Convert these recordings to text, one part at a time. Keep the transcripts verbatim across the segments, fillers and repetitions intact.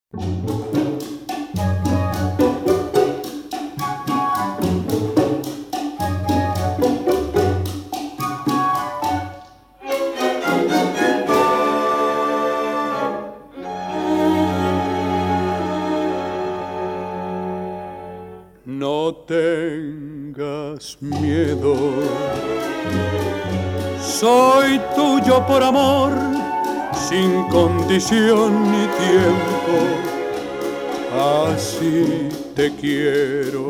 No tengas miedo, soy tuyo por amor, sin condición ni tiempo, así te quiero.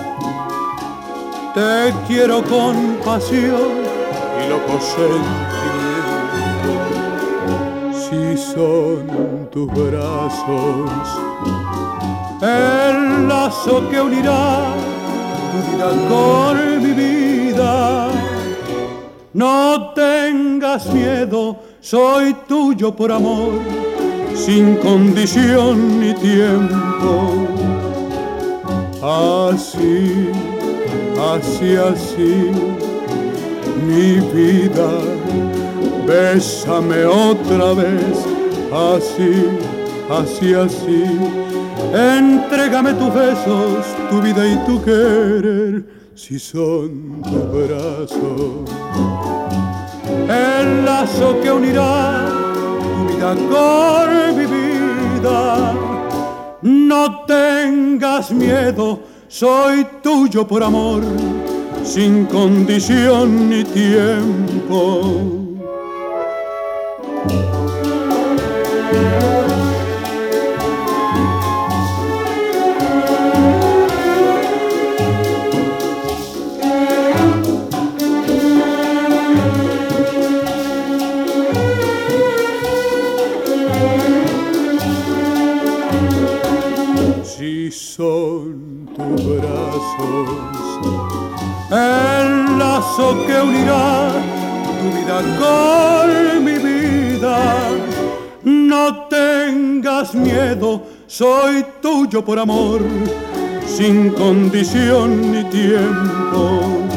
Te quiero con pasión y loco sentimiento, si son tus brazos el lazo que unirá tu vida con mi vida. No tengas miedo, soy tuyo por amor, sin condición ni tiempo. Así, así, así, mi vida, bésame otra vez, así, así, así. Entrégame tus besos, tu vida y tu querer, si son tus brazos el lazo que unirá tu vida con mi vida. No tengas miedo, soy tuyo por amor, sin condición ni tiempo. Si son tus brazos el lazo que unirá tu vida con mi vida. No tengas miedo, soy tuyo por amor, sin condición ni tiempo.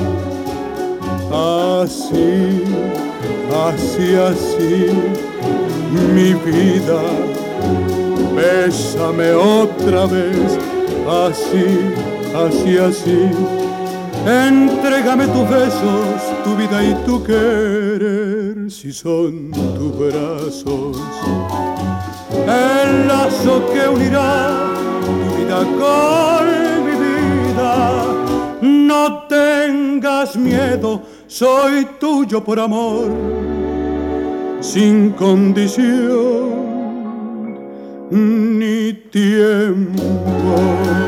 Así, así, así, mi vida, bésame otra vez, así, así, así. Entrégame tus besos, tu vida y tu querer, si son tus brazos el lazo que unirá tu vida con mi vida. No tengas miedo, soy tuyo por amor, sin condición ni tiempo.